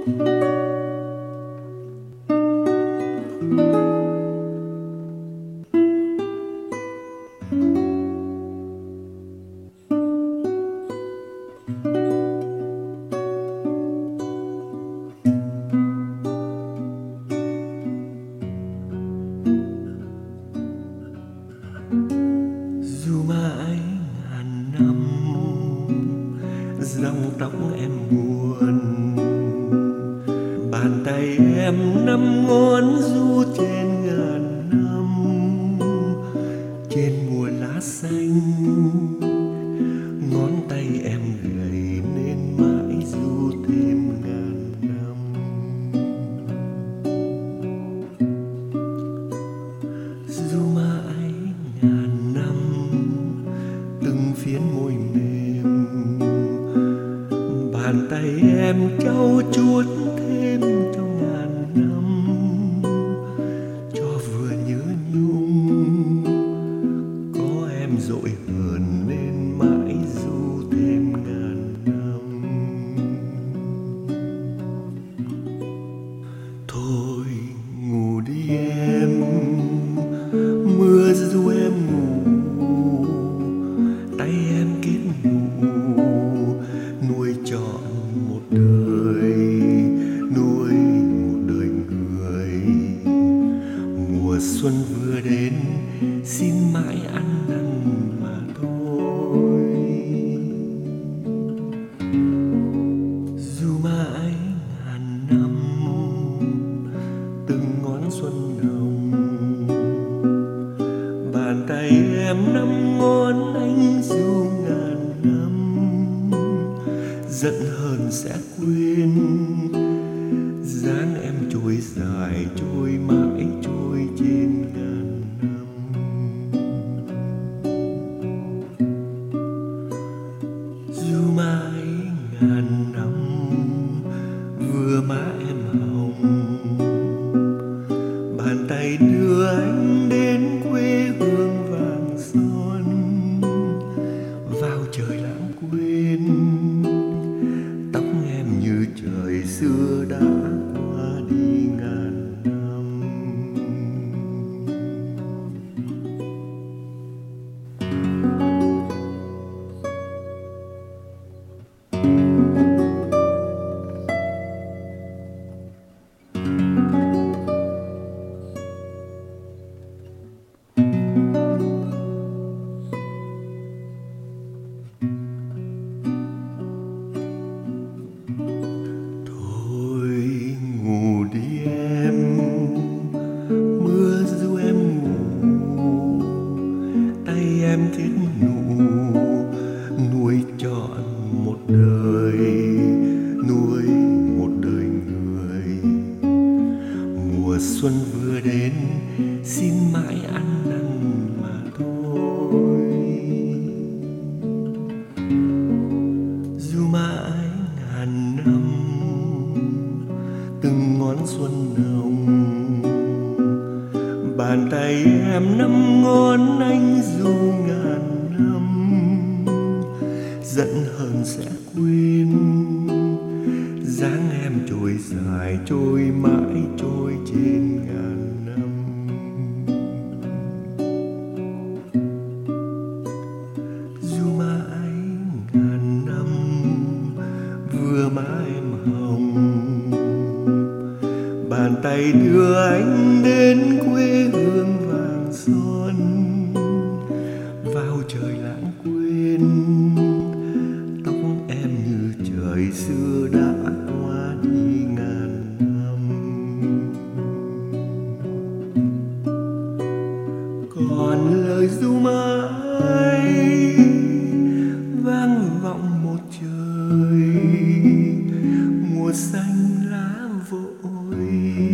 Dù mãi ngàn năm dòng tóc em buồn, bàn tay em năm ngón ru trên ngàn năm, trên mùa lá xanh ngón tay em gầy nên mãi ru thêm ngàn năm. Dù mãi ngàn năm từng phiến môi mềm, bàn tay em trau chuốt thêm trong ngàn năm, cho vừa nhớ nhung có em dội hờn nên mãi ru thêm ngàn năm. Thôi ngủ đi em, mưa ru em ngủ, tay em kết nụ nuôi trọn một đời, nuôi một đời người. Mùa xuân vừa đến xin mãi ăn năn mà thôi. Dù mãi ngàn năm từng ngón xuân hồng, bàn tay em năm ngón anh ru ngàn năm, giận hờn sẽ quên dáng em trôi dài trôi mãi trôi trên ngàn năm. Dù mãi ngàn năm vừa má em hồng, bàn tay đưa anh đến quê hương vàng son, vào trời lãng quên tóc em như trời xưa đã qua đi ngàn năm. Em thiết nụ nuôi trọn một đời, nuôi một đời người. Mùa xuân vừa đến xin mãi ăn năn mà thôi. Dù mãi ngàn năm từng ngón xuân hồng, bàn tay em năm ngón anh ru ngàn năm, giận hờn sẽ quên dáng em trôi dài trôi mãi trôi trên ngàn năm. Dù mãi ngàn năm vừa má em hồng, bàn tay đưa anh đến quê hương vàng son, vào trời lãng quên tóc em như trời xưa đã qua đi ngàn năm. Còn lời ru mãi vang vọng một trời, mùa xanh lá vội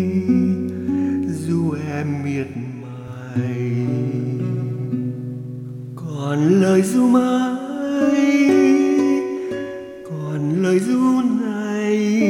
ru em miệt mài. Còn lời ru mãi, còn lời ru này